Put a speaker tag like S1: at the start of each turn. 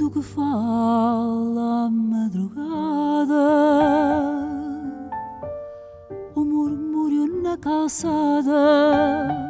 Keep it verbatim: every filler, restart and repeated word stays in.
S1: vento que fala à madrugada, o murmúrio na calçada.